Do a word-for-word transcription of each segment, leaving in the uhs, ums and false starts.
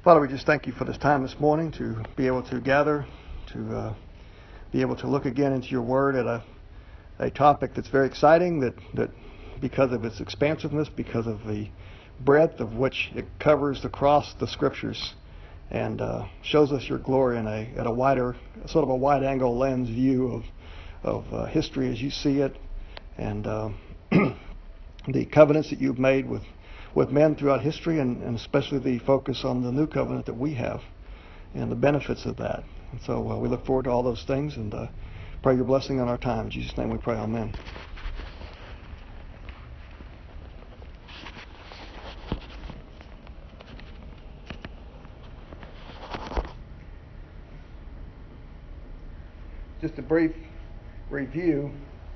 Father, we just thank you for this time this morning to be able to gather, to uh, be able to look again into your word at a, a topic that's very exciting, that, that because of its expansiveness, because of the breadth of which it covers across the scriptures and uh, shows us your glory in a at a wider, sort of a wide-angle lens view of, of uh, history as you see it, and uh, the covenants that you've made with with men throughout history, and, and especially the focus on the new covenant that we have and the benefits of that. And so uh, we look forward to all those things, and uh, pray your blessing on our time. In Jesus' name we pray, amen. Just a brief review.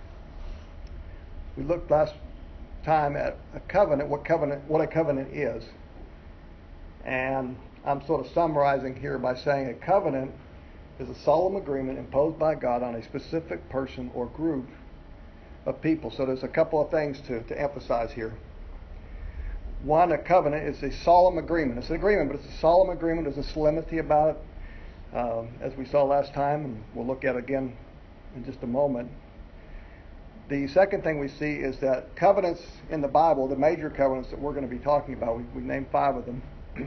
We looked last time at a covenant, what covenant, what a covenant is. And I'm sort of summarizing here by saying a covenant is a solemn agreement imposed by God on a specific person or group of people. So there's a couple of things to, to emphasize here. One, a covenant is a solemn agreement. It's an agreement, but it's a solemn agreement. There's a solemnity about it, um, as we saw last time, and we'll look at again in just a moment. The second thing we see is that covenants in the Bible, the major covenants that we're going to be talking about, we, we named five of them,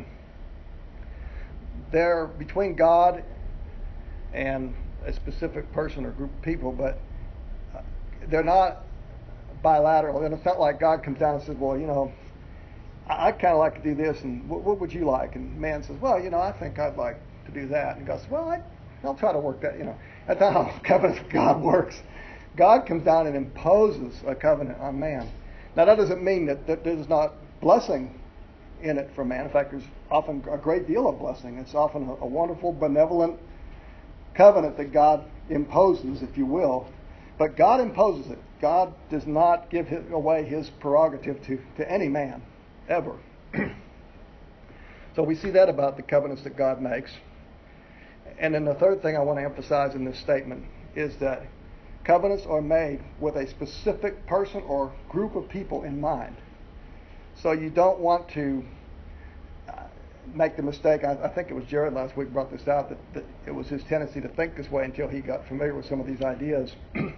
they're between God and a specific person or group of people, but they're not bilateral. And it's not like God comes down and says, well, you know, I, I'd kind of like to do this, and what, what would you like? And man says, well, you know, I think I'd like to do that. And God says, well, I, I'll try to work that, you know. That's not how covenants with God works. God comes down and imposes a covenant on man. Now, that doesn't mean that, that there's not blessing in it for man. In fact, there's often a great deal of blessing. It's often a, a wonderful, benevolent covenant that God imposes, if you will. But God imposes it. God does not give his, away his prerogative to, to any man, ever. So we see that about the covenants that God makes. And then the third thing I want to emphasize in this statement is that covenants are made with a specific person or group of people in mind. So you don't want to make the mistake. I, I think it was Jared last week brought this out, that, that it was his tendency to think this way until he got familiar with some of these ideas.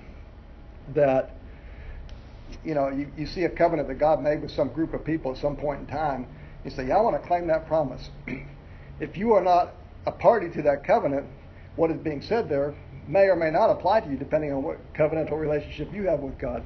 That, you know, you, you see a covenant that God made with some group of people at some point in time. You say, yeah, I want to claim that promise. If you are not a party to that covenant, what is being said there may or may not apply to you depending on what covenantal relationship you have with God.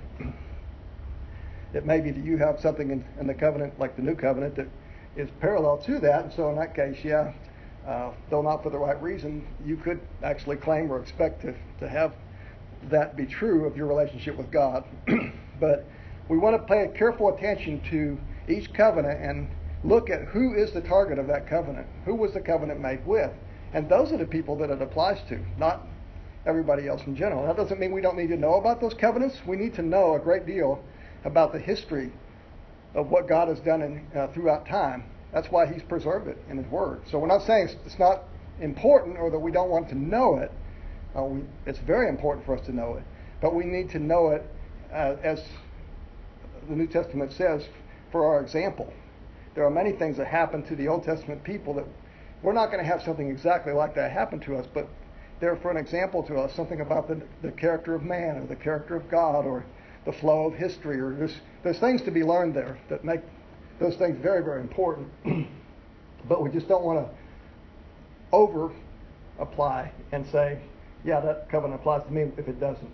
It may be that you have something in, in the covenant, like the new covenant, that is parallel to that, and so in that case, yeah, uh, though not for the right reason, you could actually claim or expect to, to have that be true of your relationship with God. But we want to pay careful attention to each covenant and look at who is the target of that covenant. Who was the covenant made with? And those are the people that it applies to, not everybody else in general. That doesn't mean we don't need to know about those covenants. We need to know a great deal about the history of what God has done in, uh, throughout time. That's why he's preserved it in his word. So we're not saying it's, it's not important or that we don't want to know it. Uh, we, it's very important for us to know it. But we need to know it, uh, as the New Testament says, for our example. There are many things that happened to the Old Testament people that we're not going to have something exactly like that happen to us, but they're for an example to us, something about the, the character of man or the character of God or the flow of history. Or there's, there's things to be learned there that make those things very, very important. But we just don't want to over apply and say, yeah, that covenant applies to me if it doesn't.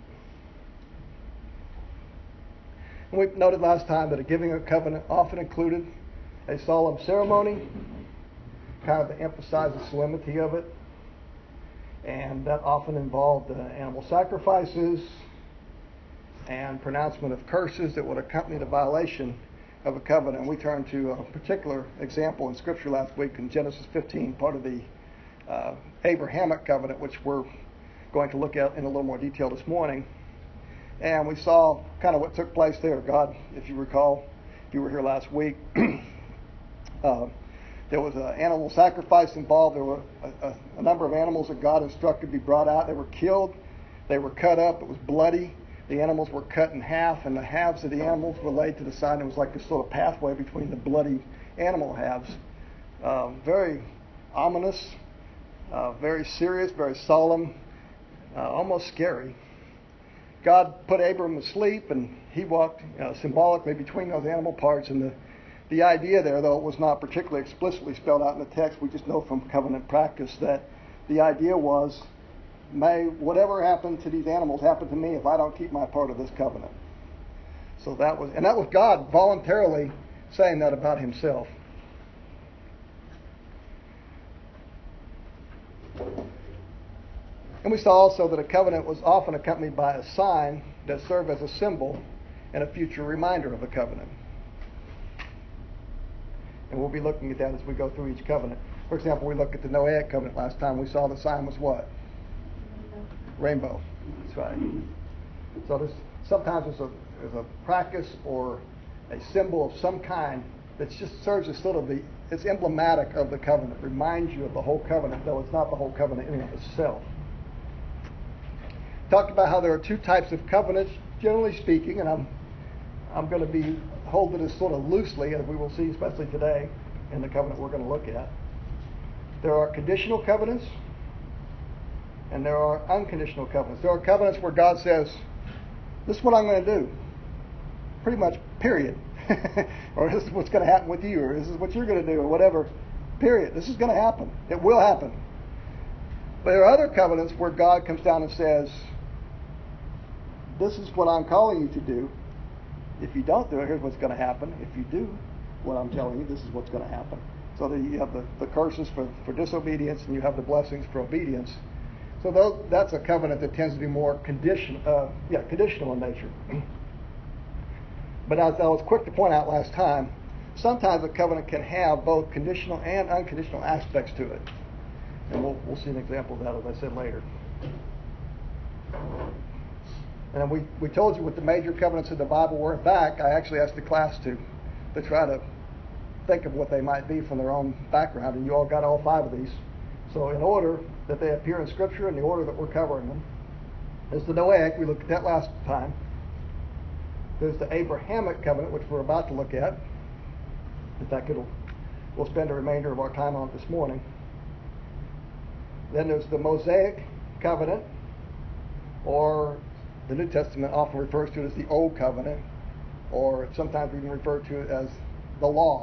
And we noted last time that a giving of covenant often included a solemn ceremony, kind of to emphasize the solemnity of it. And that often involved uh, animal sacrifices and pronouncement of curses that would accompany the violation of a covenant. And we turned to a particular example in Scripture last week in Genesis fifteen, part of the uh, Abrahamic covenant, which we're going to look at in a little more detail this morning. And we saw kind of what took place there. God, if you recall, if you were here last week, uh, there was an animal sacrifice involved. There were a, a, a number of animals that God instructed to be brought out. They were killed. They were cut up. It was bloody. The animals were cut in half, and the halves of the animals were laid to the side. And it was like this sort of pathway between the bloody animal halves. Um, very ominous, uh, very serious, very solemn, uh, almost scary. God put Abram to sleep, and he walked uh, symbolically between those animal parts. And the, the idea there, though it was not particularly explicitly spelled out in the text, we just know from covenant practice that the idea was, may whatever happened to these animals happen to me if I don't keep my part of this covenant. So that was, and that was God voluntarily saying that about himself. And we saw also that a covenant was often accompanied by a sign that served as a symbol and a future reminder of the covenant. And we'll be looking at that as we go through each covenant. For example, we looked at the Noahic covenant last time. We saw the sign was what? Rainbow. That's right. So there's, sometimes there's a, there's a practice or a symbol of some kind that just serves as sort of the, it's emblematic of the covenant, reminds you of the whole covenant, though it's not the whole covenant in and of itself. Talked about how there are two types of covenants, generally speaking, and I'm I'm going to be holding this sort of loosely, as we will see, especially today, in the covenant we're going to look at. There are conditional covenants, and there are unconditional covenants. There are covenants where God says, this is what I'm going to do. Pretty much, period. Or this is what's going to happen with you, or this is what you're going to do, or whatever. Period. This is going to happen. It will happen. But there are other covenants where God comes down and says, this is what I'm calling you to do. If you don't do it, here's what's going to happen. If you do what I'm telling you, this is what's going to happen. So that you have the, the curses for, for disobedience, and you have the blessings for obedience. So those, that's a covenant that tends to be more condition, uh, yeah, conditional in nature. But as I was quick to point out last time, sometimes a covenant can have both conditional and unconditional aspects to it. And we'll, we'll see an example of that, as I said, later. And we, we told you what the major covenants of the Bible were. In fact, I actually asked the class to, to try to think of what they might be from their own background, and you all got all five of these. So in order that they appear in Scripture, in the order that we're covering them, there's the Noahic, we looked at that last time. There's the Abrahamic covenant, which we're about to look at. In fact, it'll, we'll spend the remainder of our time on it this morning. Then there's the Mosaic covenant, or the New Testament often refers to it as the Old Covenant, or sometimes even referred to it as the Law.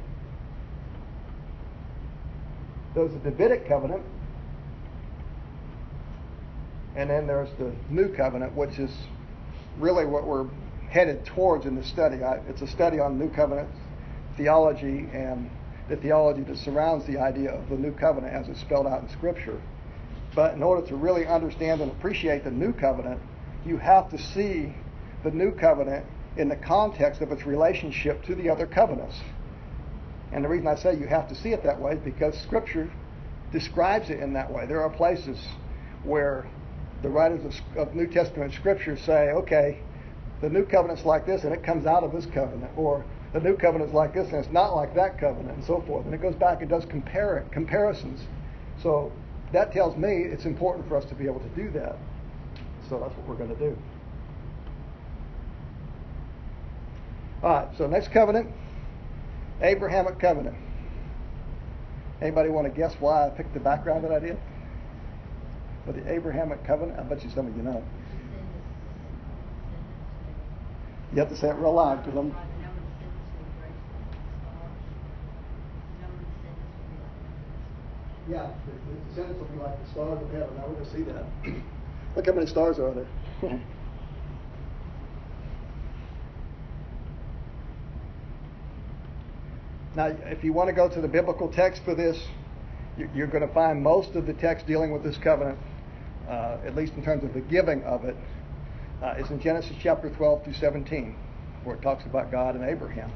There's the Davidic covenant, and then there's the New Covenant, which is really what we're headed towards in this study. I, it's a study on New Covenant theology and the theology that surrounds the idea of the New Covenant as it's spelled out in Scripture. But in order to really understand and appreciate the New Covenant, you have to see the New Covenant in the context of its relationship to the other covenants. And the reason I say you have to see it that way is because Scripture describes it in that way. There are places where the writers of, of New Testament Scripture say, okay, the New Covenant's like this and it comes out of this covenant, or the New Covenant's like this and it's not like that covenant, and so forth. And it goes back and does compare comparisons. So that tells me it's important for us to be able to do that. So that's what we're going to do. All right, so next covenant, Abrahamic covenant. Anybody want to guess why I picked the background that I did? For the Abrahamic covenant? I bet you some of you know. You have to say it real loud because I'm... Yeah, the descendants will be like the stars of heaven. Now we're going to see that. Look how many stars are there. Now, if you want to go to the biblical text for this, you're going to find most of the text dealing with this covenant, uh, at least in terms of the giving of it, uh, is in Genesis chapter twelve through seventeen, where it talks about God and Abraham.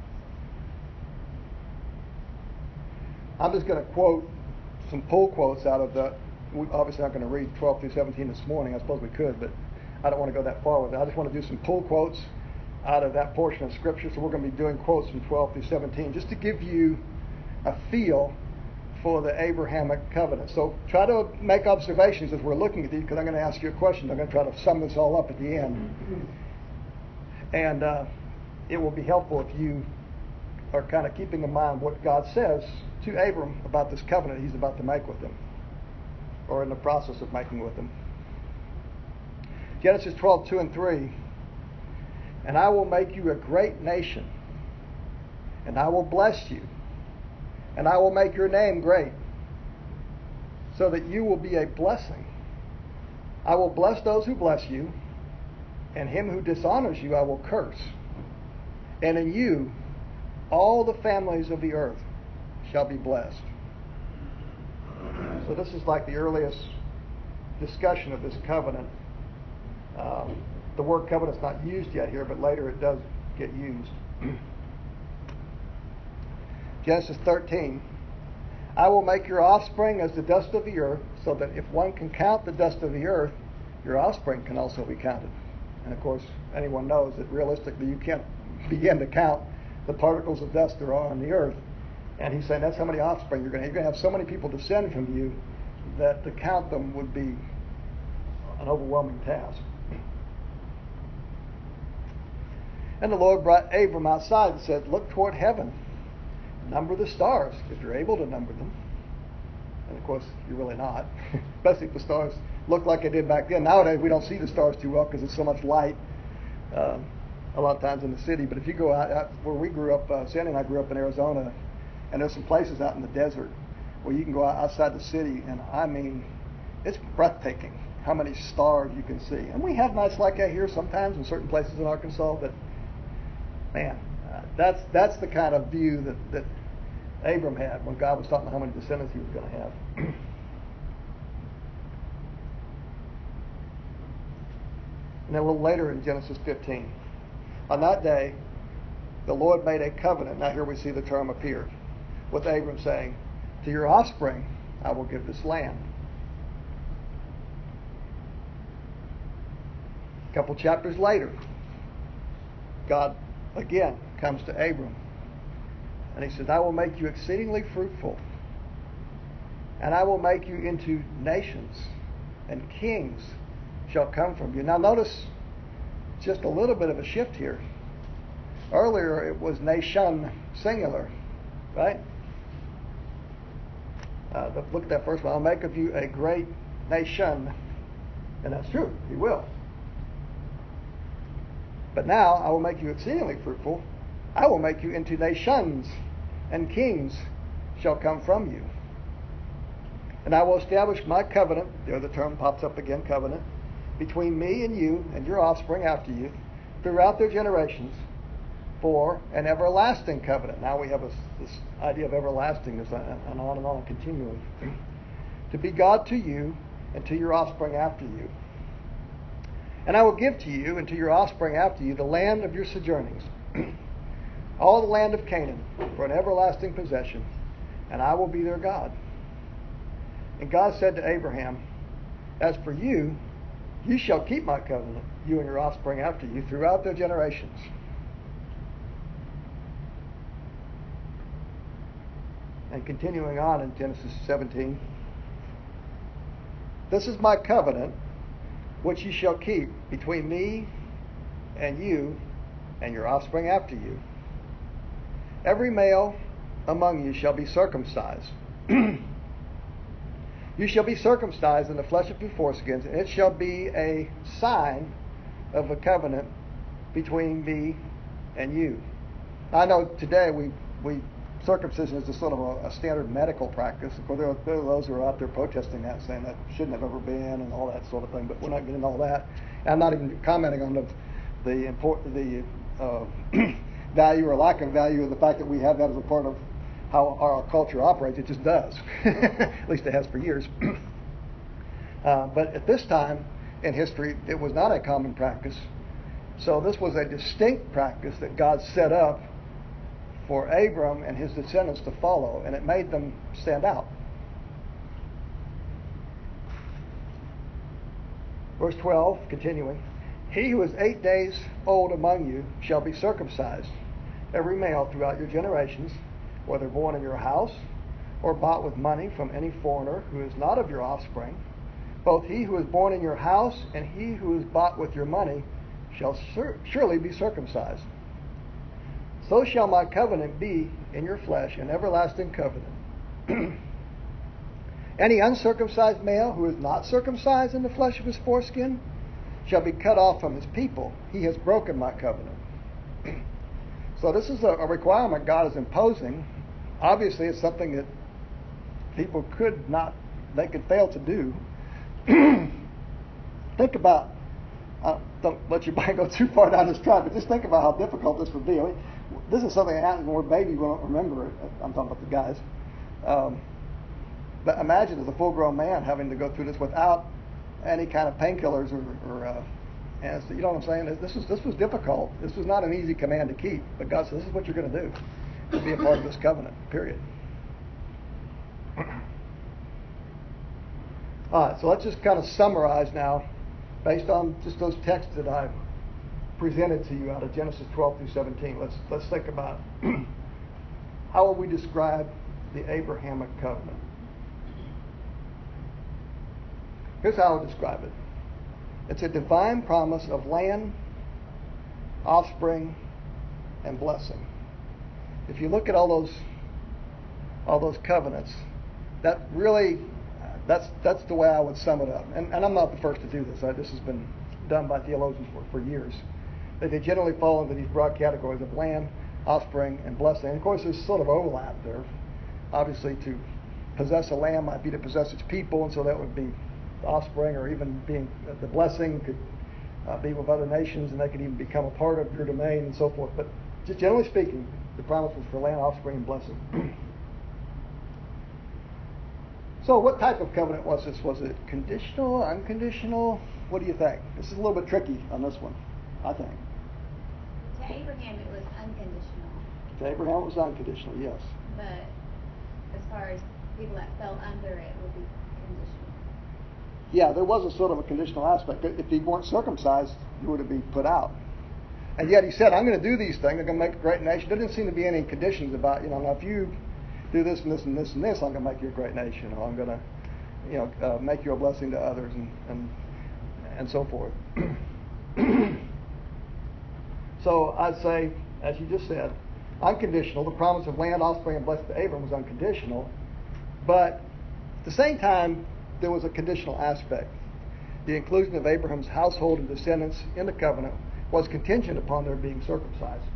I'm just going to quote some pull quotes out of the, we're obviously not going to read twelve through seventeen this morning. I suppose we could, but I don't want to go that far with it. I just want to do some pull quotes out of that portion of Scripture. So we're going to be doing quotes from twelve through seventeen, just to give you a feel for the Abrahamic covenant. So try to make observations as we're looking at these, because I'm going to ask you a question. I'm going to try to sum this all up at the end. And uh, it will be helpful if you are kind of keeping in mind what God says to Abram about this covenant he's about to make with him, or in the process of making with him. Genesis twelve, two and three. And I will make you a great nation, and I will bless you, and I will make your name great, so that you will be a blessing. I will bless those who bless you, and him who dishonors you I will curse. And in you all the families of the earth shall be blessed. So this is like the earliest discussion of this covenant. Um, the word covenant is not used yet here, but later it does get used. Genesis thirteen. I will make your offspring as the dust of the earth, so that if one can count the dust of the earth, your offspring can also be counted. And of course, anyone knows that realistically you can't begin to count the particles of dust there are on the earth. And he's saying that's how many offspring you're going to have. You're going to have so many people descend from you that to count them would be an overwhelming task. And the Lord brought Abram outside and said, look toward heaven, number the stars, if you're able to number them. And of course, you're really not, especially if the stars look like they did back then. Nowadays, we don't see the stars too well because there's so much light uh, a lot of times in the city. But if you go out, out where we grew up, uh, Sandy and I grew up in Arizona, and there's some places out in the desert where you can go out outside the city, and I mean, it's breathtaking how many stars you can see. And we have nights like that here sometimes in certain places in Arkansas, but man, uh, that's that's the kind of view that, that Abram had when God was talking about how many descendants he was going to have. And then a little later in Genesis fifteen, on that day, the Lord made a covenant. Now here we see the term appear, with Abram saying, to your offspring I will give this land. A couple chapters later, God again comes to Abram, and he says, I will make you exceedingly fruitful, and I will make you into nations, and kings shall come from you. Now notice just a little bit of a shift here. Earlier it was nation singular, right? Uh, look at that first one. I'll make of you a great nation. And that's true, he will. But now I will make you exceedingly fruitful. I will make you into nations, and kings shall come from you. And I will establish my covenant, there the term pops up again, covenant, between me and you and your offspring after you, throughout their generations, for an everlasting covenant. Now we have a, this idea of everlasting, and on and on continually. To be God to you and to your offspring after you. And I will give to you and to your offspring after you the land of your sojournings, all the land of Canaan, for an everlasting possession, and I will be their God. And God said to Abraham, as for you, you shall keep my covenant, you and your offspring after you, throughout their generations. And continuing on in Genesis seventeen, this is my covenant, which you shall keep between me and you and your offspring after you. Every male among you shall be circumcised. You shall be circumcised in the flesh of your foreskins, and it shall be a sign of a covenant between me and you. I know today we, we circumcision is a sort of a, a standard medical practice. Of course, there are, there are those who are out there protesting that, saying that shouldn't have ever been and all that sort of thing, but we're not getting all that. And I'm not even commenting on the, the, import, the uh, value or lack of value of the fact that we have that as a part of how our culture operates. It just does. At least it has for years. uh, but at this time in history, it was not a common practice. So this was a distinct practice that God set up for Abram and his descendants to follow, and it made them stand out. Verse twelve, continuing, he who is eight days old among you shall be circumcised, every male throughout your generations, whether born in your house or bought with money from any foreigner who is not of your offspring. Both he who is born in your house and he who is bought with your money shall sur- surely be circumcised. so shall my covenant be in your flesh, an everlasting covenant. Any uncircumcised male who is not circumcised in the flesh of his foreskin shall be cut off from his people. He has broken my covenant. So this is a, a requirement God is imposing. Obviously, it's something that people could not, they could fail to do. Think about, uh, don't let your mind go too far down this track, but just think about how difficult this would be. I mean, this is something that happens when we're babies, we don't remember it. I'm talking about the guys. Um, but imagine as a full-grown man having to go through this without any kind of painkillers or, or uh, anesthesia. You know what I'm saying? This is this was difficult. This was not an easy command to keep. But God says, this is what you're going to do to be a part of this covenant, period. All right, so let's just kind of summarize now, based on just those texts that I presented to you out of Genesis twelve through seventeen. Let's let's think about how will we describe the Abrahamic covenant. Here's how I would describe it. It's a divine promise of land, offspring, and blessing. If you look at all those all those covenants, that really that's that's the way I would sum it up. And, and I'm not the first to do this. I, this has been done by theologians for, for years. That they generally fall into these broad categories of land, offspring, and blessing. And of course, there's sort of overlap there. Obviously, to possess a land might be to possess its people, and so that would be offspring, or even being uh, the blessing could uh, be with other nations, and they could even become a part of your domain and so forth. But just generally speaking, the promise was for land, offspring, and blessing. So what type of covenant was this? Was it conditional, unconditional? What do you think? This is a little bit tricky on this one, I think. To Abraham, it was unconditional. To Abraham, it was unconditional, yes. But as far as people that fell under it, would be conditional. Yeah, there was a sort of a conditional aspect. If he weren't circumcised, he would have been put out. And yet he said, I'm going to do these things. I'm going to make a great nation. There didn't seem to be any conditions about, you know, now if you do this and this and this and this, I'm going to make you a great nation. Or I'm going to, you know, uh, make you a blessing to others and and, and so forth. So I'd say, as you just said, unconditional. The promise of land, offspring, and blessing to Abram was unconditional. But at the same time, there was a conditional aspect. The inclusion of Abraham's household and descendants in the covenant was contingent upon their being circumcised.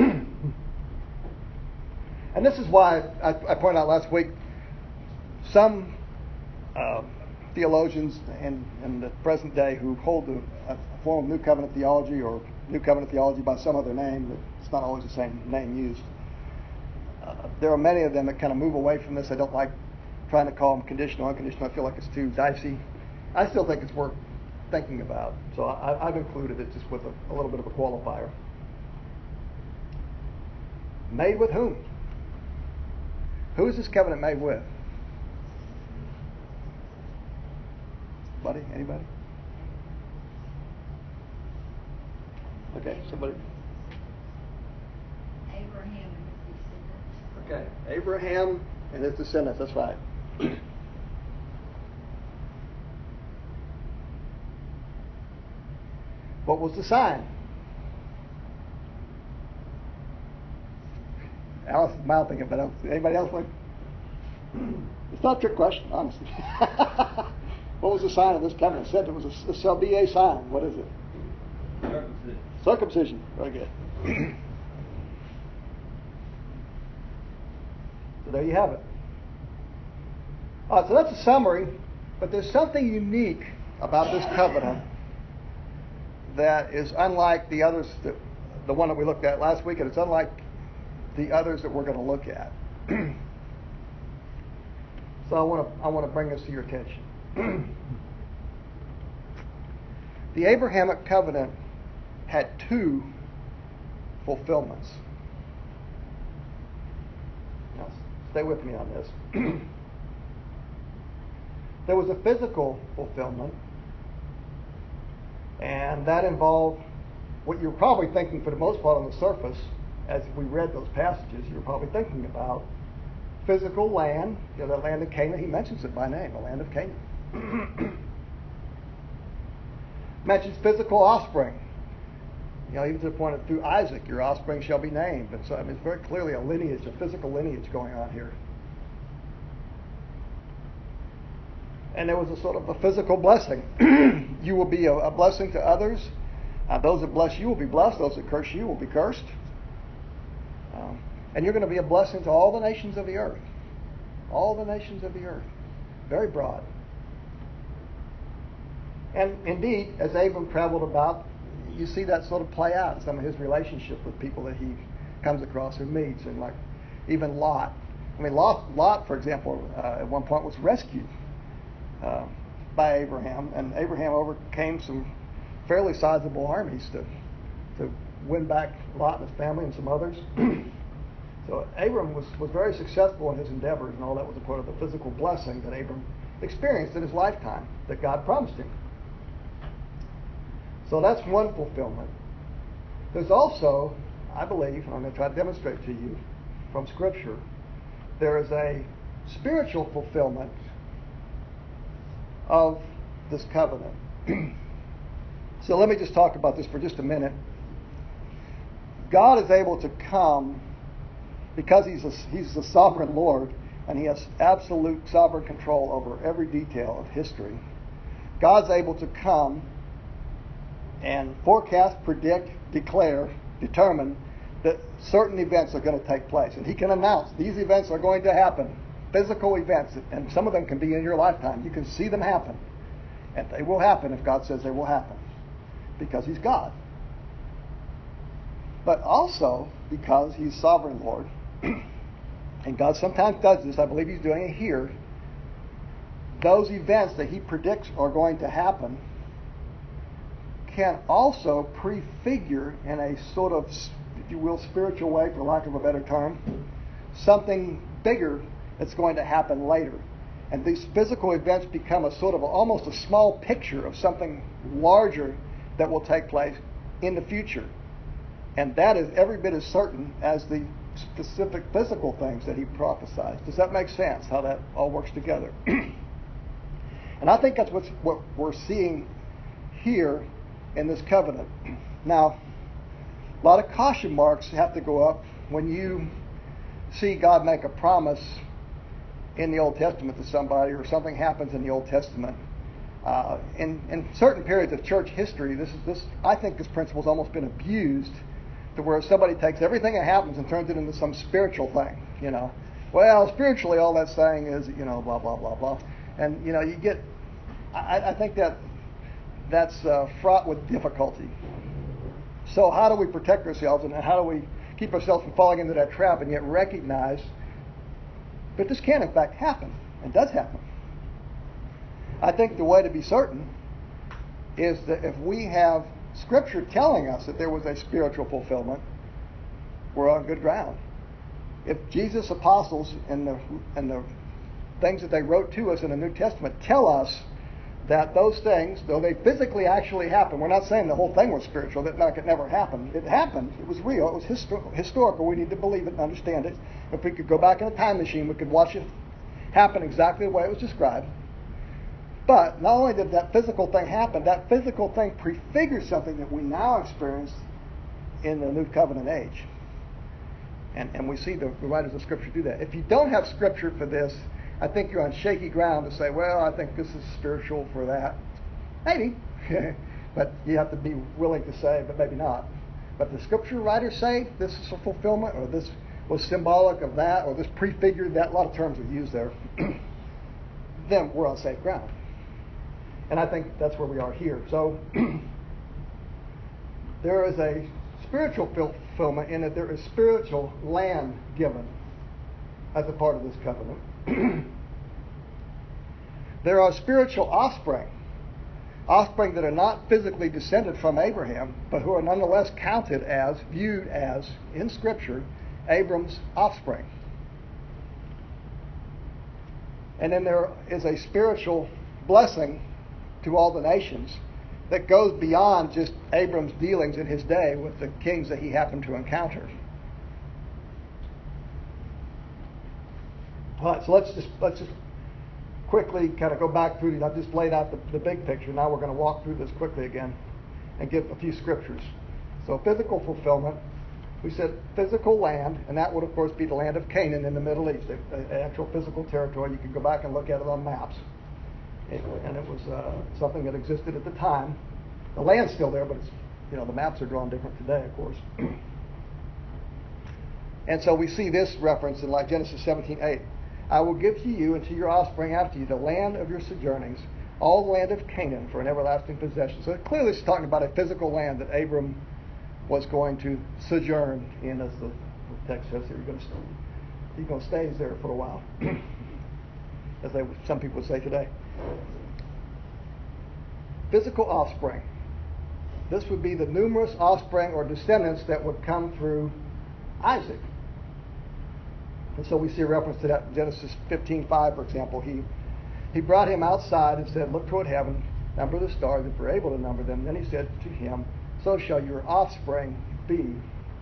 And this is why I, I pointed out last week, some uh, theologians in, in the present day who hold a, a form of New Covenant theology or New Covenant theology by some other name, but it's not always the same name used. Uh, there are many of them that kind of move away from this. I don't like trying to call them conditional, unconditional. I feel like it's too dicey. I still think it's worth thinking about. So I, I've included it just with a, a little bit of a qualifier. Made with whom? Who is this covenant made with? Buddy? Anybody? Okay, somebody. Abraham and his descendants. Okay, Abraham and his descendants, that's right. What was the sign? Alice is mouthing it, but anybody else like? It's not a trick question, honestly. What was the sign of this covenant? It said it was a, it shall be a sign. What is it? Circumcision. Circumcision. Very good. So there you have it. All right, so that's a summary, but there's something unique about this covenant that is unlike the others, that, the one that we looked at last week, and it's unlike the others that we're going to look at. So I want to I want to bring this to your attention. The Abrahamic covenant had two fulfillments. Now, stay with me on this. There was a physical fulfillment, and that involved what you're probably thinking for the most part on the surface, as we read those passages, you're probably thinking about physical land, you know, the land of Canaan. He mentions it by name, the land of Canaan. Mentions physical offspring. You know, even to the point of through Isaac, your offspring shall be named. And so, I mean, it's very clearly a lineage, a physical lineage going on here. And there was a sort of a physical blessing. You will be a, a blessing to others. Uh, those that bless you will be blessed. Those that curse you will be cursed. Um, and you're going to be a blessing to all the nations of the earth. All the nations of the earth. Very broad. And indeed, as Abram traveled about, you see that sort of play out in some of his relationships with people that he comes across or meets. And like even Lot. I mean, Lot, Lot for example, uh, at one point was rescued uh, by Abraham. And Abraham overcame some fairly sizable armies to, to win back Lot and his family and some others. So Abram was, was very successful in his endeavors, and all that was a part of the physical blessing that Abram experienced in his lifetime that God promised him. So that's one fulfillment. There's also, I believe, and I'm going to try to demonstrate to you from Scripture, there is a spiritual fulfillment of this covenant. So let me just talk about this for just a minute. God is able to come because he's a, he's the sovereign Lord, and he has absolute sovereign control over every detail of history. God's able to come and forecast, predict, declare, determine that certain events are going to take place. And he can announce these events are going to happen. Physical events, and some of them can be in your lifetime. You can see them happen. And they will happen if God says they will happen. Because he's God. But also because he's sovereign Lord. And God sometimes does this. I believe he's doing it here. Those events that he predicts are going to happen can also prefigure in a sort of, if you will, spiritual way, for lack of a better term, something bigger that's going to happen later. And these physical events become a sort of a, almost a small picture of something larger that will take place in the future. And that is every bit as certain as the specific physical things that he prophesied. Does that make sense, how that all works together? And I think that's what's, what we're seeing here in this covenant. Now, a lot of caution marks have to go up when you see God make a promise in the Old Testament to somebody, or something happens in the Old Testament. Uh, in, in certain periods of church history, this is this. I think this principle has almost been abused to where somebody takes everything that happens and turns it into some spiritual thing. You know, well, spiritually, all that's saying is, you know, blah blah blah blah, and you know, you get. I, I think that that's uh, fraught with difficulty. So, how do we protect ourselves, and how do we keep ourselves from falling into that trap, and yet recognize that this can, in fact, happen, and does happen? I think the way to be certain is that if we have Scripture telling us that there was a spiritual fulfillment, we're on good ground. If Jesus' apostles and the, and the things that they wrote to us in the New Testament tell us that those things, though they physically actually happened, we're not saying the whole thing was spiritual, that like it never happened. It happened. It was real. It was histor- historical. We need to believe it and understand it. If we could go back in a time machine, we could watch it happen exactly the way it was described. But not only did that physical thing happen, that physical thing prefigures something that we now experience in the New Covenant age. And, and we see the, the writers of Scripture do that. If you don't have Scripture for this, I think you're on shaky ground to say, well, I think this is spiritual for that. Maybe. But you have to be willing to say, but maybe not. But the Scripture writers say this is a fulfillment, or this was symbolic of that, or this prefigured that. A lot of terms are used there. Then we're on safe ground. And I think that's where we are here. So there is a spiritual fulfillment in that there is spiritual land given as a part of this covenant. There are spiritual offspring, offspring that are not physically descended from Abraham, but who are nonetheless counted as, viewed as, in Scripture, Abram's offspring. And then there is a spiritual blessing to all the nations that goes beyond just Abram's dealings in his day with the kings that he happened to encounter. All right, so let's just let's just quickly kind of go back through these. I've just laid out the, the big picture. Now we're going to walk through this quickly again and give a few scriptures. So physical fulfillment, we said physical land, and that would of course be the land of Canaan in the Middle East, the actual physical territory. You can go back and look at it on maps. It, and it was uh, something that existed at the time. The land's still there, but it's, you know, the maps are drawn different today, of course. And so we see this reference in like Genesis seventeen eight. I will give to you and to your offspring after you the land of your sojournings, all the land of Canaan for an everlasting possession. So clearly it's talking about a physical land that Abram was going to sojourn in, as the, the text says here. He's going to, he's going to stay there for a while, as they, some people would say today. Physical offspring. This would be the numerous offspring or descendants that would come through Isaac. And so we see a reference to that in Genesis fifteen five, for example. He he brought him outside and said, look toward heaven, number the stars, if you're able to number them. Then he said to him, so shall your offspring be.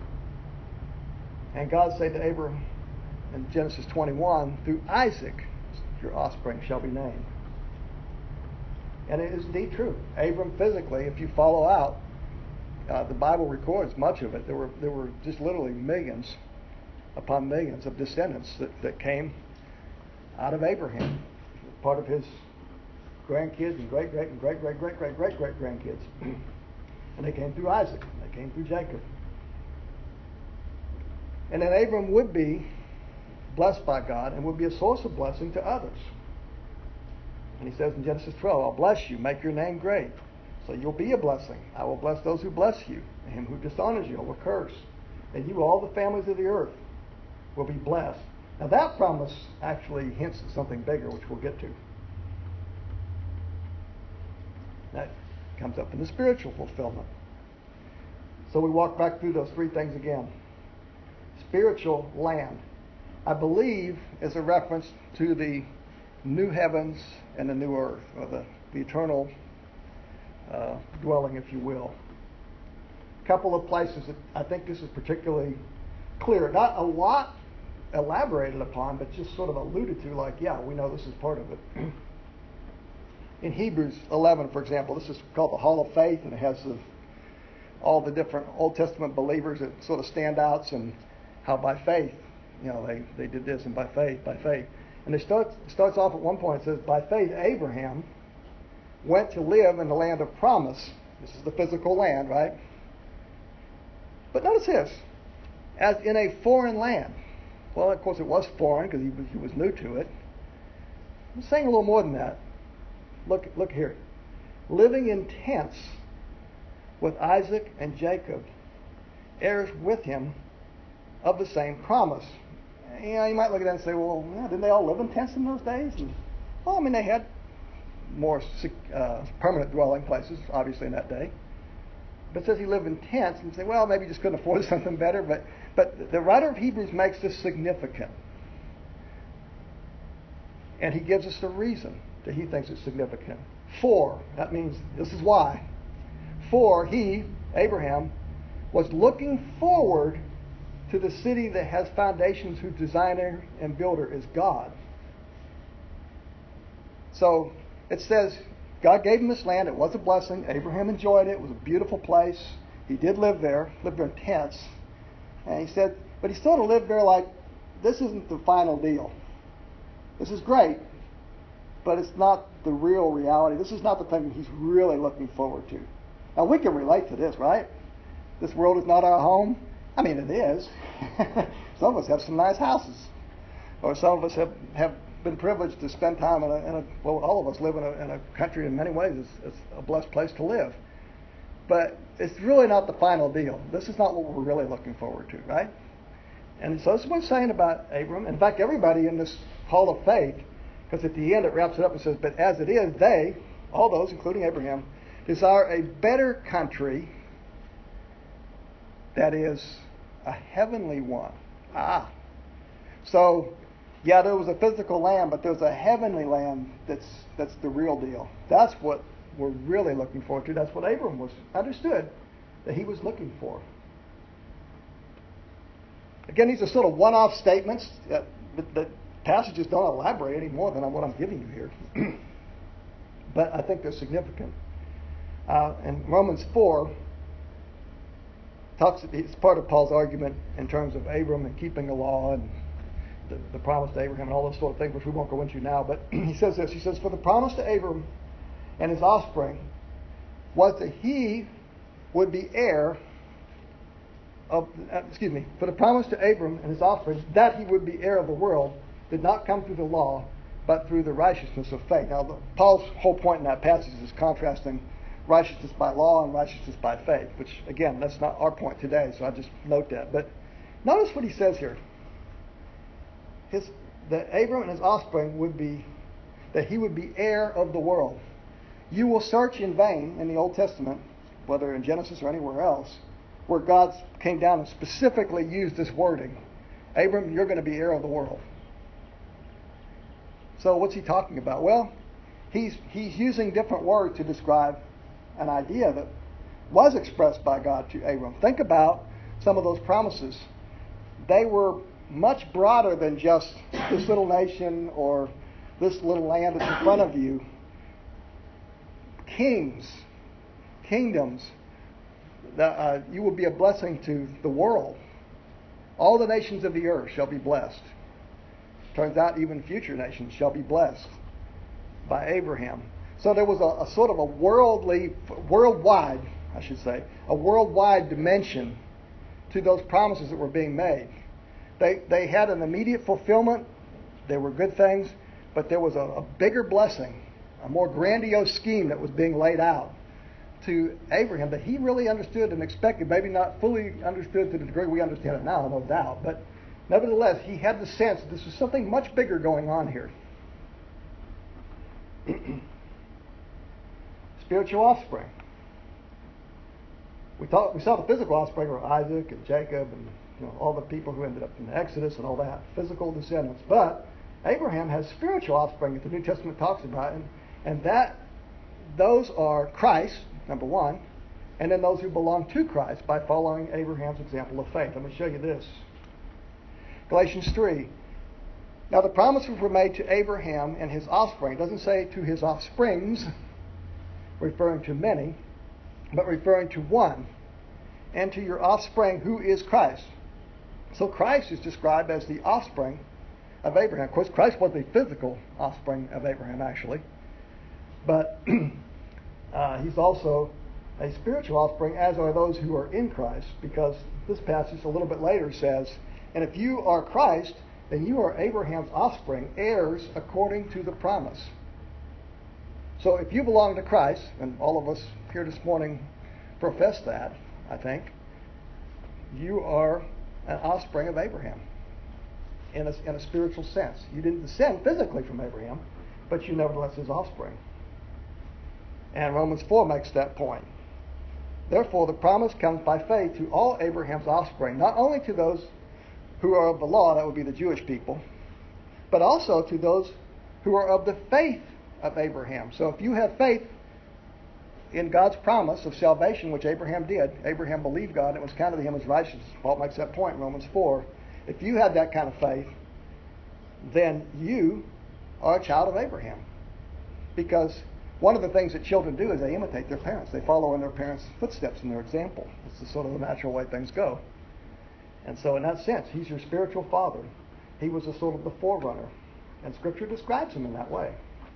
And God said to Abraham in Genesis twenty-one, through Isaac your offspring shall be named. And it is indeed true. Abram physically, if you follow out, uh, the Bible records much of it. There were there were just literally millions upon millions of descendants that, that came out of Abraham, part of his grandkids and great great and great great great great great great grandkids. And they came through Isaac. They came through Jacob. And then Abram would be blessed by God and would be a source of blessing to others. And he says in Genesis twelve, I'll bless you, make your name great, so you'll be a blessing. I will bless those who bless you, and him who dishonors you I will curse. And you, all the families of the earth, will be blessed. Now that promise actually hints at something bigger, which we'll get to. That comes up in the spiritual fulfillment. So we walk back through those three things again. Spiritual land, I believe, is a reference to the new heavens and the new earth, or the, the eternal uh, dwelling, if you will. A couple of places that I think this is particularly clear. Not a lot elaborated upon, but just sort of alluded to, like, yeah, we know this is part of it. In Hebrews eleven, for example, this is called the Hall of Faith, and it has the, all the different Old Testament believers that sort of stand outs, and how by faith, you know, they, they did this, and by faith, by faith. And it starts, starts off at one point, it says, by faith Abraham went to live in the land of promise. This is the physical land, right? But notice this, as in a foreign land. Well, of course it was foreign because he was, he was new to it. I'm saying a little more than that. Look, look here. Living in tents with Isaac and Jacob, heirs with him of the same promise. You know, you might look at that and say, well, yeah, didn't they all live in tents in those days? And, well, I mean, they had more uh, permanent dwelling places, obviously, in that day. But it says he lived in tents, and you say, well, maybe he just couldn't afford something better. But, but the writer of Hebrews makes this significant. And he gives us the reason that he thinks it's significant. For, that means, this is why. For he, Abraham, was looking forward to the city that has foundations, whose designer and builder is God. So it says God gave him this land. It was a blessing. Abraham enjoyed it. It was a beautiful place. He did live there, lived there in tents. And he said, but he sort of lived there like, this isn't the final deal. This is great, but it's not the real reality. This is not the thing he's really looking forward to. Now we can relate to this, right? This world is not our home. I mean, it is. Some of us have some nice houses. Or some of us have, have been privileged to spend time in a, in a, well, all of us live in a, in a country in many ways. It's, it's a blessed place to live. But it's really not the final deal. This is not what we're really looking forward to, right? And so this is what it's saying about Abram. In fact, everybody in this hall of faith, because at the end it wraps it up and says, but as it is, they, all those, including Abraham, desire a better country, that is a heavenly one. Ah. So, yeah, there was a physical land, but there's a heavenly land that's that's the real deal. That's what we're really looking forward to. That's what Abram was understood that he was looking for. Again, these are sort of one-off statements that the passages don't elaborate any more than on what I'm giving you here. But I think they're significant. Uh, in Romans four, talks. It's part of Paul's argument in terms of Abram and keeping the law and the, the promise to Abraham and all those sort of things, which we won't go into now. But he says this. He says, "For the promise to Abram and his offspring was that he would be heir of, uh, excuse me, for the promise to Abram and his offspring that he would be heir of the world did not come through the law, but through the righteousness of faith." Now, the, Paul's whole point in that passage is contrasting righteousness by law and righteousness by faith, which, again, that's not our point today, so I just note that. But notice what he says here. His, that Abram and his offspring would be, that he would be heir of the world. You will search in vain in the Old Testament, whether in Genesis or anywhere else, where God came down and specifically used this wording. Abram, you're going to be heir of the world. So what's he talking about? Well, he's he's using different words to describe an idea that was expressed by God to Abram. Think about some of those promises. They were much broader than just this little nation or this little land that's in front of you. Kings, kingdoms, that, uh, you will be a blessing to the world. All the nations of the earth shall be blessed. Turns out even future nations shall be blessed by Abraham. So there was a, a sort of a worldly, worldwide, I should say, a worldwide dimension to those promises that were being made. They they had an immediate fulfillment. They were good things, but there was a, a bigger blessing, a more grandiose scheme that was being laid out to Abraham that he really understood and expected, maybe not fully understood to the degree we understand it now, no doubt, but nevertheless, he had the sense that this was something much bigger going on here. Spiritual offspring. We, talk, we saw the physical offspring of Isaac and Jacob and you know, all the people who ended up in the Exodus and all that, physical descendants. But Abraham has spiritual offspring that the New Testament talks about, and, and that those are Christ, number one, and then those who belong to Christ by following Abraham's example of faith. Let me show you this. Galatians three. Now the promises were made to Abraham and his offspring. It doesn't say to his offsprings, referring to many, but referring to one, and to your offspring who is Christ. So Christ is described as the offspring of Abraham. Of course, Christ was the physical offspring of Abraham, actually. But uh, he's also a spiritual offspring, as are those who are in Christ, because this passage a little bit later says, and if you are Christ, then you are Abraham's offspring, heirs according to the promise. So if you belong to Christ, and all of us here this morning profess that, I think, you are an offspring of Abraham in a, in a spiritual sense. You didn't descend physically from Abraham, but you nevertheless his offspring. And Romans four makes that point. Therefore, the promise comes by faith to all Abraham's offspring, not only to those who are of the law, that would be the Jewish people, but also to those who are of the faith of Abraham. So if you have faith in God's promise of salvation, which Abraham did, Abraham believed God, and it was counted to him as righteousness. Paul makes that point in Romans four. If you have that kind of faith, then you are a child of Abraham. Because one of the things that children do is they imitate their parents. They follow in their parents' footsteps and their example. It's the sort of the natural way things go. And so in that sense, he's your spiritual father. He was a sort of the forerunner. And Scripture describes him in that way.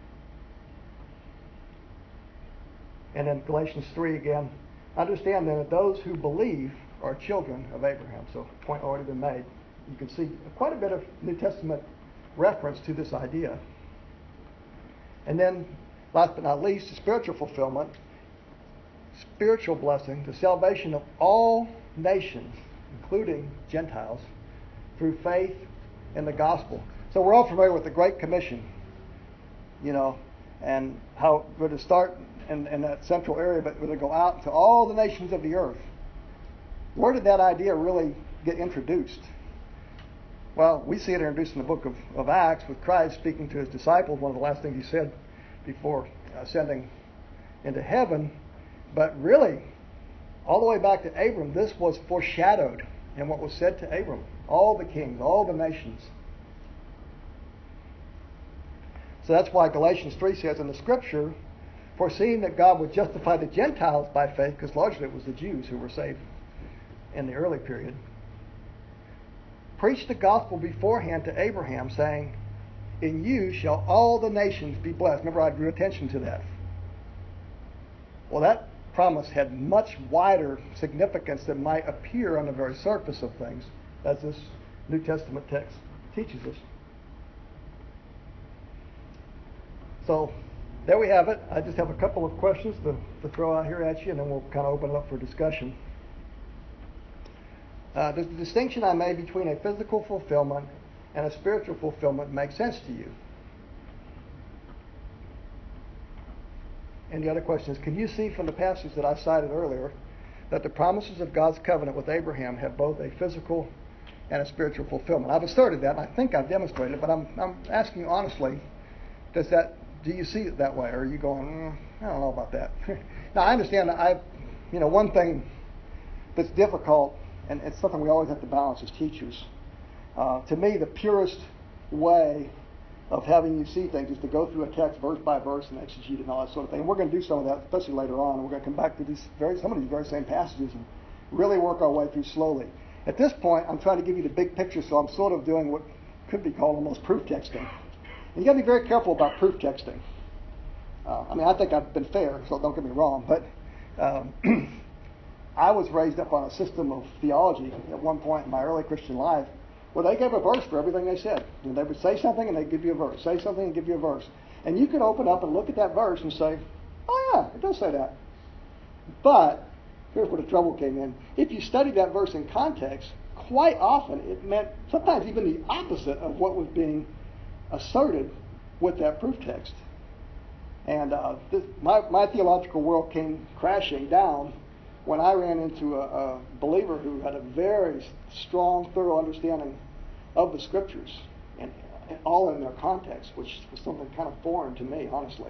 And in Galatians three again, understand then that those who believe are children of Abraham. So a point already been made. You can see quite a bit of New Testament reference to this idea. And then, last but not least, the spiritual fulfillment, spiritual blessing, the salvation of all nations, including Gentiles, through faith in the gospel. So we're all familiar with the Great Commission, you know, and how we're to start in, in that central area, but we're to go out to all the nations of the earth. Where did that idea really get introduced? Well, we see it introduced in the book of, of Acts with Christ speaking to his disciples. One of the last things he said before ascending into heaven. But really, all the way back to Abram, this was foreshadowed in what was said to Abram. All the kings, all the nations. So that's why Galatians three says in the Scripture, foreseeing that God would justify the Gentiles by faith, because largely it was the Jews who were saved in the early period, preached the gospel beforehand to Abraham, saying, in you shall all the nations be blessed. Remember, I drew attention to that. Well, that promise had much wider significance than might appear on the very surface of things, as this New Testament text teaches us. So, there we have it. I just have a couple of questions to, to throw out here at you, and then we'll kind of open it up for discussion. Uh, does the distinction I made between a physical fulfillment and a spiritual fulfillment make sense to you? And the other question is, can you see from the passage that I cited earlier that the promises of God's covenant with Abraham have both a physical and a spiritual fulfillment? I've asserted that, and I think I've demonstrated it, but I'm, I'm asking you honestly, does that, do you see it that way? Or are you going, mm, I don't know about that? Now, I understand that I, you know, one thing that's difficult, and it's something we always have to balance as teachers. Uh, to me, the purest way of having you see things is to go through a text verse by verse and exegete it and all that sort of thing. And we're going to do some of that, especially later on. And we're going to come back to these very, some of these very same passages and really work our way through slowly. At this point, I'm trying to give you the big picture, so I'm sort of doing what could be called almost proof texting. And you got to be very careful about proof texting. Uh, I mean, I think I've been fair, so don't get me wrong, but um, I was raised up on a system of theology at one point in my early Christian life where they gave a verse for everything they said. And they would say something and they'd give you a verse. Say something and give you a verse. And you could open up and look at that verse and say, oh yeah, it does say that. But here's where the trouble came in. If you studied that verse in context, quite often it meant sometimes even the opposite of what was being asserted with that proof text. And uh, this, my, my theological world came crashing down when I ran into a, a believer who had a very strong, thorough understanding of the Scriptures, and, and all in their context, which was something kind of foreign to me, honestly.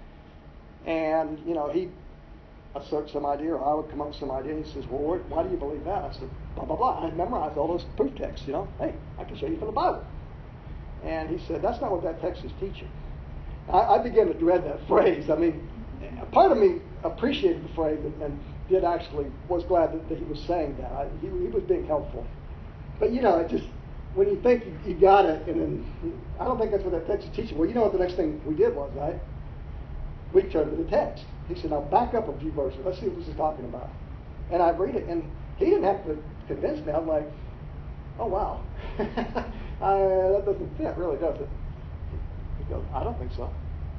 And, you know, he'd assert some idea, or I would come up with some idea, and he says, well, why do you believe that? I said, blah, blah, blah. I had memorized all those proof texts, you know. Hey, I can show you from the Bible. And he said, that's not what that text is teaching. I, I began to dread that phrase. I mean, part of me appreciated the phrase and, and did actually, was glad that, that he was saying that. I, he, he was being helpful. But, you know, it just, when you think you, you got it, and then, I don't think that's what that text is teaching. Well, you know what the next thing we did was, right? We turned to the text. He said, now back up a few verses. Let's see what this is talking about. And I read it, and he didn't have to convince me. I'm like, oh, wow. I, that doesn't fit, really, does it? He goes, I don't think so.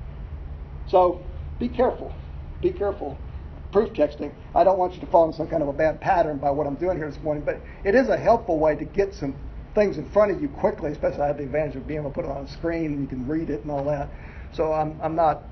So, be careful. Be careful. Proof texting. I don't want you to fall into some kind of a bad pattern by what I'm doing here this morning, but it is a helpful way to get some things in front of you quickly, especially I have the advantage of being able to put it on a screen and you can read it and all that. So I'm, I'm not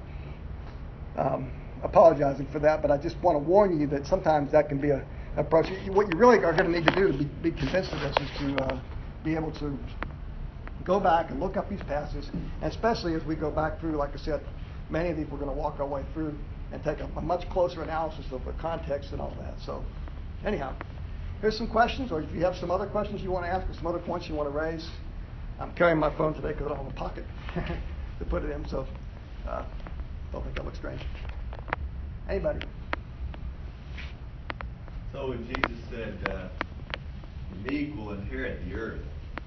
um, apologizing for that, but I just want to warn you that sometimes that can be a approach. What you really are going to need to do to be, be convinced of this is to uh, be able to go back and look up these passages, and especially as we go back through, like I said, many of these we're going to walk our way through and take a, a much closer analysis of the context and all that. So anyhow, here's some questions, or if you have some other questions you want to ask or some other points you want to raise. I'm carrying my phone today because I don't have a pocket to put it in, so uh, don't think that looks strange. Anybody? So when Jesus said, uh, meek will inherit the earth,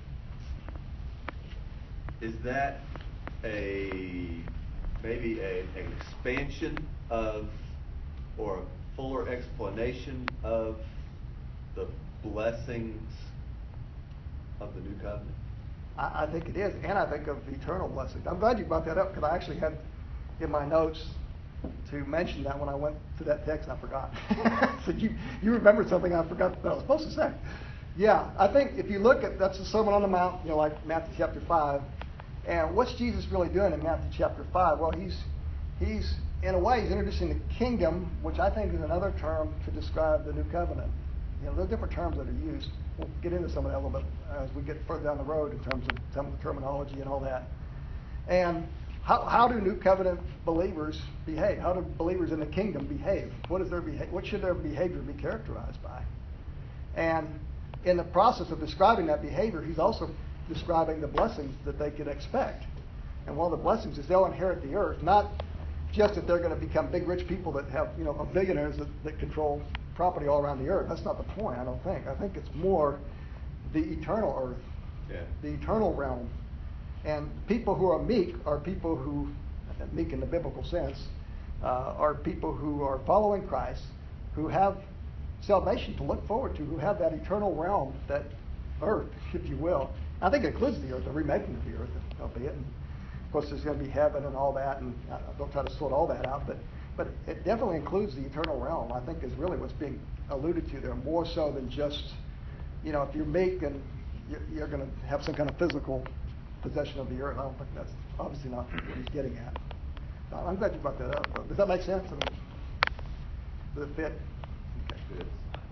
is that a maybe a, an expansion of or a fuller explanation of the blessings of the new covenant? I, I think it is, and I think of eternal blessings. I'm glad you brought that up because I actually had in my notes to mention that when I went to that text and I forgot. So you, you remembered something I forgot that I was supposed to say. Yeah, I think if you look at, that's the Sermon on the Mount, you know, like Matthew chapter five. And what's Jesus really doing in Matthew chapter five? Well, he's, he's in a way, he's introducing the kingdom, which I think is another term to describe the new covenant. You know, there are different terms that are used. We'll get into some of that a little bit as we get further down the road in terms of some of the terminology and all that. And how, how do new covenant believers behave? How do believers in the kingdom behave? What is their beha- What should their behavior be characterized by? And in the process of describing that behavior, he's also describing the blessings that they could expect. And one of the blessings is they'll inherit the earth, not just that they're going to become big rich people that have, you know, billionaires that, that control property all around the earth. That's not the point, I don't think. I think it's more the eternal earth, Yeah. the eternal realm. And people who are meek are people who, meek in the biblical sense, uh, are people who are following Christ, who have salvation to look forward to, who have that eternal realm, that earth, if you will. I think it includes the earth, the remaking of the earth, albeit. And of course, there's going to be heaven and all that, and I don't try to sort all that out, but but it definitely includes the eternal realm. I think is really what's being alluded to there, more so than just, you know, if you're meek and you're, you're going to have some kind of physical possession of the earth. I don't think that's obviously not what he's getting at. I'm glad you brought that up. Does that make sense? I mean, does it fit? Okay, good.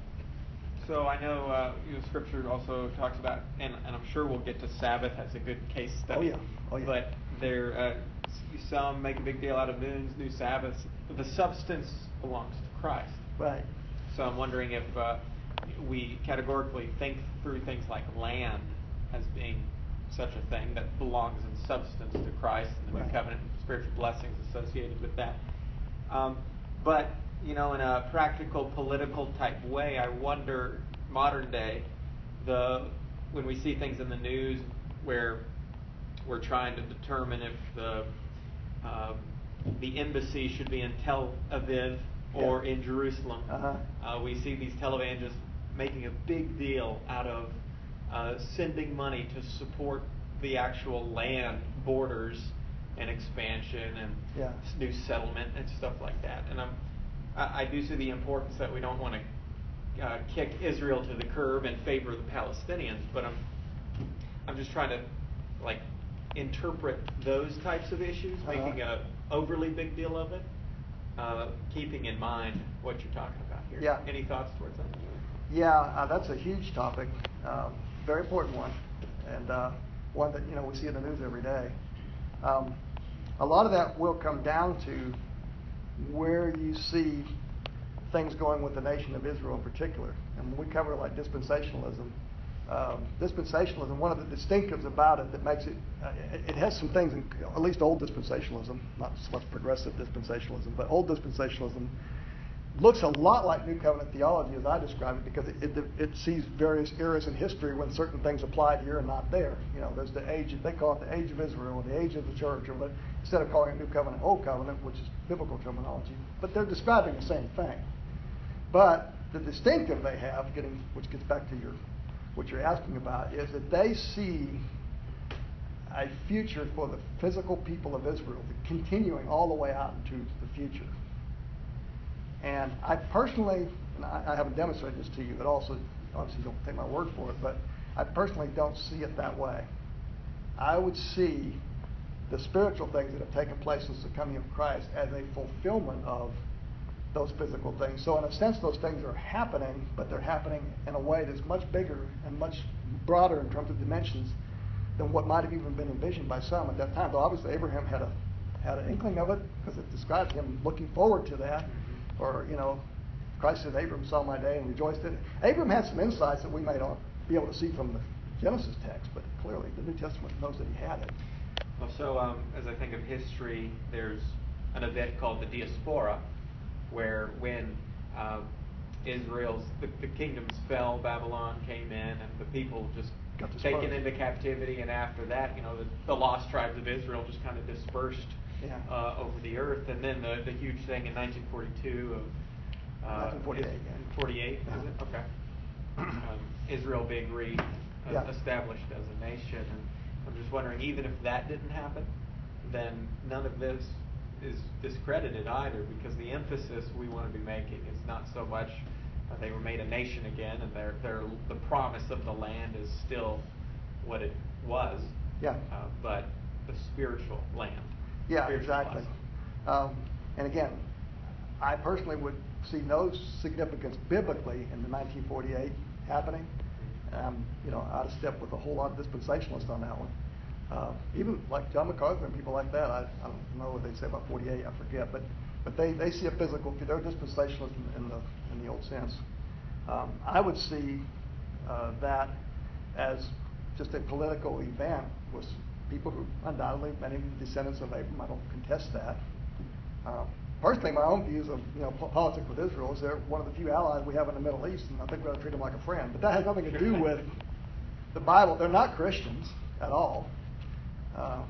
So I know, uh, you know, Scripture also talks about, and, and I'm sure we'll get to Sabbath as a good case study. Oh yeah, oh yeah. But there, uh, some make a big deal out of moons, new Sabbaths. But the substance belongs to Christ. Right. So I'm wondering if uh, we categorically think through things like land as being such a thing that belongs in substance to Christ and the right. new covenant and spiritual blessings associated with that. Um, but you know, in a practical, political type way, I wonder, modern day, the when we see things in the news where we're trying to determine if the uh, the embassy should be in Tel Aviv or yeah. in Jerusalem, uh-huh. uh, we see these televangelists making a big deal out of uh, sending money to support the actual land borders and expansion and yeah. new settlement and stuff like that. And I'm I do see the importance that we don't want to uh, kick Israel to the curb and favor the Palestinians, but I'm I'm just trying to like interpret those types of issues, uh-huh. making a overly big deal of it, uh, keeping in mind what you're talking about here. Yeah. Any thoughts towards that? Yeah, uh, that's a huge topic, um, very important one, and uh, one that you know we see in the news every day. Um, a lot of that will come down to where you see things going with the nation of Israel in particular. And when we cover like dispensationalism, um, dispensationalism, one of the distinctives about it that makes it, uh, it, it has some things, in, at least old dispensationalism, not so much progressive dispensationalism, but old dispensationalism looks a lot like New Covenant theology as I describe it, because it, it, it sees various eras in history when certain things applied here and not there. You know, there's the age, they call it the age of Israel, or the age of the church, or what, instead of calling it New Covenant, Old Covenant, which is biblical terminology. But they're describing the same thing. But the distinctive they have, getting which gets back to your what you're asking about, is that they see a future for the physical people of Israel, continuing all the way out into the future. And I personally, and I, I haven't demonstrated this to you, but also, obviously don't take my word for it, but I personally don't see it that way. I would see the spiritual things that have taken place since the coming of Christ as a fulfillment of those physical things. So in a sense, those things are happening, but they're happening in a way that's much bigger and much broader in terms of dimensions than what might have even been envisioned by some at that time. Though obviously Abraham had a had an inkling of it, because it describes him looking forward to that. Or, you know, Christ said, Abram saw my day and rejoiced in it. Abram had some insights that we may not be able to see from the Genesis text, but clearly the New Testament knows that he had it. Well, so um, as I think of history, there's an event called the Diaspora, where when uh, Israel's, the, the kingdoms fell, Babylon came in, and the people just got taken into captivity, and after that, you know, the, the lost tribes of Israel just kind of dispersed yeah. uh, over the earth. And then the, the huge thing in nineteen forty-two of uh, nineteen forty-eight, is, yeah. forty-eight, yeah. is it? Okay. Um, Israel being re-established yeah. as a nation, and I'm just wondering, even if that didn't happen, then none of this is discredited either, because the emphasis we want to be making is not so much uh, they were made a nation again, and they're, they're, the promise of the land is still what it was, yeah. uh, but the spiritual land. Yeah, spiritual exactly. Um, and again, I personally would see no significance biblically in the nineteen forty-eight happening. Um, you know, out of step with a whole lot of dispensationalists on that one. Uh, even like John MacArthur and people like that, I, I don't know what they say about forty-eight, I forget, but but they, they see a physical, they're dispensationalists in, in the in the old sense. Um, I would see uh, that as just a political event with people who undoubtedly, many descendants of Abraham, I don't contest that, um, personally, my own views of you know politics with Israel is they're one of the few allies we have in the Middle East, and I think we ought to treat them like a friend. But that has nothing to do with the Bible. They're not Christians at all. Uh,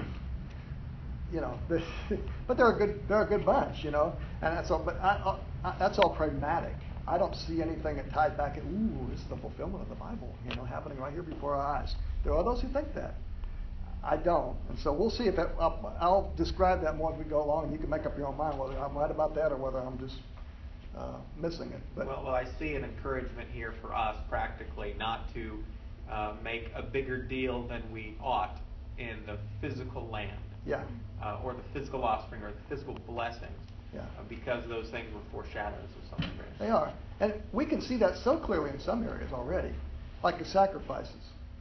you know, but they're a good they're a good bunch, you know, and that's all. But I, I, that's all pragmatic. I don't see anything that tied back at ooh, this is the fulfillment of the Bible, you know, happening right here before our eyes. There are those who think that. I don't, and so we'll see if that. I'll, I'll describe that more as we go along, and you can make up your own mind whether I'm right about that or whether I'm just uh, missing it. But well, well, I see an encouragement here for us practically not to uh, make a bigger deal than we ought in the physical land, yeah, uh, or the physical offspring, or the physical blessings, yeah, uh, because those things were foreshadows of something greater. They are, and we can see that so clearly in some areas already, like the sacrifices.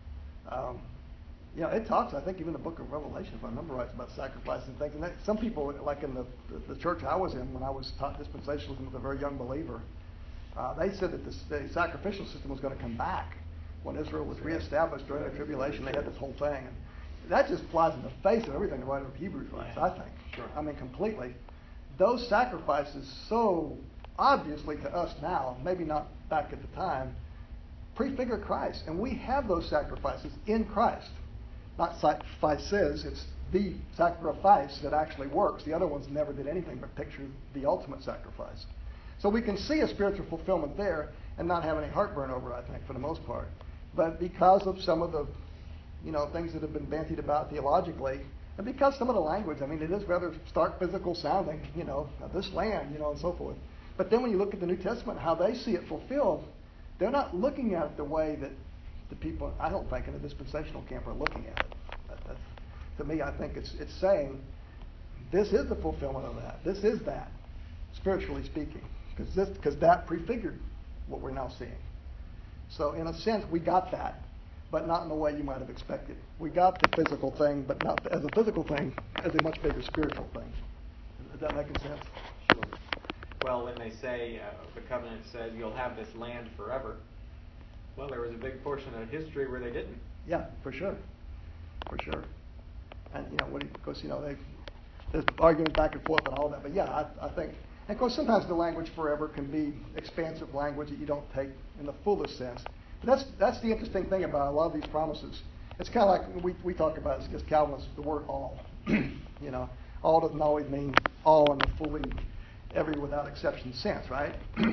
Um, You know, it talks, I think, even the book of Revelation, if I remember right, about sacrifice and things. And that, some people, like in the, the, the church I was in when I was taught dispensationalism with a very young believer, uh, they said that this, the sacrificial system was going to come back when Israel was reestablished during the tribulation. They had this whole thing. And that just flies in the face of everything the writer of Hebrews writes, I think. Sure. I mean, completely. Those sacrifices, so obviously to us now, maybe not back at the time, prefigure Christ. And we have those sacrifices in Christ. Not sacrifices, it's the sacrifice that actually works. The other ones never did anything but picture the ultimate sacrifice. So we can see a spiritual fulfillment there and not have any heartburn over it, I think, for the most part. But because of some of the, you know, things that have been bantied about theologically, and because some of the language, I mean, it is rather stark physical sounding, you know, this land, you know, and so forth. But then when you look at the New Testament, how they see it fulfilled, they're not looking at it the way that the people, I don't think, in the dispensational camp are looking at it. That, that's, to me, I think it's it's saying this is the fulfillment of that. This is that, spiritually speaking, because this because that prefigured what we're now seeing. So in a sense, we got that, but not in the way you might have expected. We got the physical thing, but not as a physical thing, as a much bigger spiritual thing. Is that making sense? Sure. Well, when they say uh, the covenant says you'll have this land forever. Well, there was a big portion of history where they didn't. Yeah, for sure, for sure. And you know, what, of course, you know, they, there's argument back and forth and all that. But yeah, I, I think, and of course, sometimes the language "forever" can be expansive language that you don't take in the fullest sense. But that's that's the interesting thing about a lot of these promises. It's kind of like we we talk about it as Calvinists, the word "all." You know, all doesn't always mean all in the fully every without exception sense, right?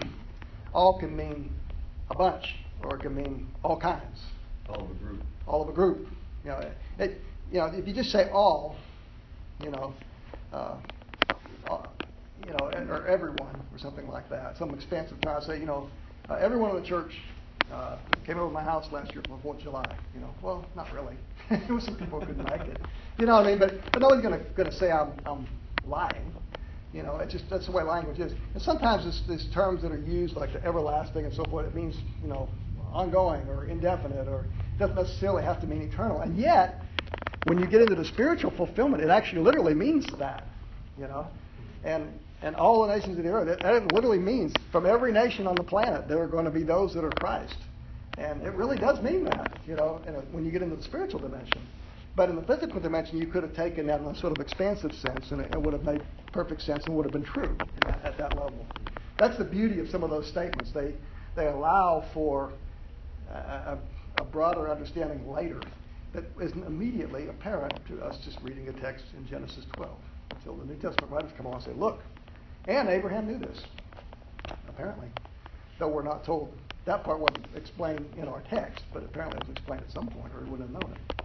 All can mean a bunch. Or it can mean all kinds. All of a group. All of a group. You know, it, you know, if you just say all, you know, uh, uh, you know, or everyone, or something like that, some expansive term. I say, you know, uh, everyone in the church uh, came over to my house last year for the Fourth of July. You know, well, not really. There were some people who couldn't make it. You know what I mean? But but no one's gonna gonna say I'm I'm lying. You know, it's just that's the way language is. And sometimes this, these terms that are used, like the everlasting and so forth, it means, you know, ongoing or indefinite, or it doesn't necessarily have to mean eternal. And yet, when you get into the spiritual fulfillment, it actually literally means that, you know. And and all the nations of the earth, that, that literally means from every nation on the planet, there are going to be those that are Christ. And it really does mean that, you know, in a, when you get into the spiritual dimension. But in the physical dimension, you could have taken that in a sort of expansive sense, and it, it would have made perfect sense and would have been true at, at that level. That's the beauty of some of those statements. They they allow for a, a, a broader understanding later that isn't immediately apparent to us just reading a text in Genesis twelve. Until the New Testament writers come along and say, look, and Abraham knew this, apparently. Though we're not told, that part wasn't explained in our text, but apparently it was explained at some point, or he wouldn't have known it.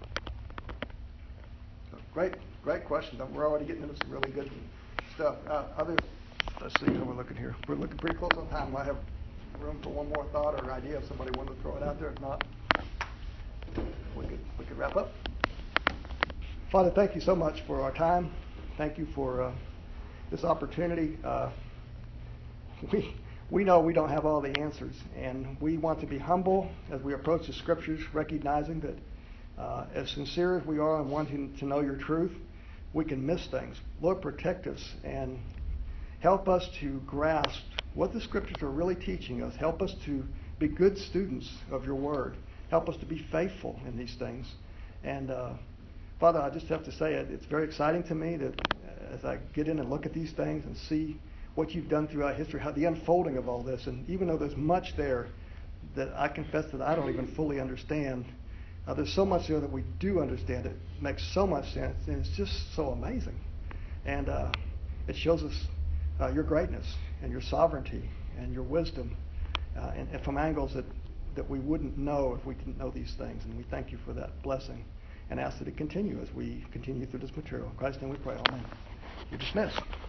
Great, great question. We're already getting into some really good stuff. Uh, other, let's see how we're looking here. We're looking pretty close on time. I have room for one more thought or idea if somebody wanted to throw it out there. If not, we could we could wrap up. Father, thank you so much for our time. Thank you for uh, this opportunity. Uh, we we know we don't have all the answers, and we want to be humble as we approach the Scriptures, recognizing that Uh, as sincere as we are in wanting to know your truth, we can miss things. Lord, protect us and help us to grasp what the Scriptures are really teaching us. Help us to be good students of your word. Help us to be faithful in these things. And uh, Father, I just have to say it, it's very exciting to me that as I get in and look at these things and see what you've done throughout history, how the unfolding of all this, and even though there's much there that I confess that I don't even fully understand, uh, there's so much there that we do understand. It makes so much sense, and it's just so amazing. And uh, it shows us uh, your greatness and your sovereignty and your wisdom, uh, and, and from angles that, that we wouldn't know if we didn't know these things. And we thank you for that blessing and ask that it continue as we continue through this material. In Christ's name we pray. Amen. You're dismissed.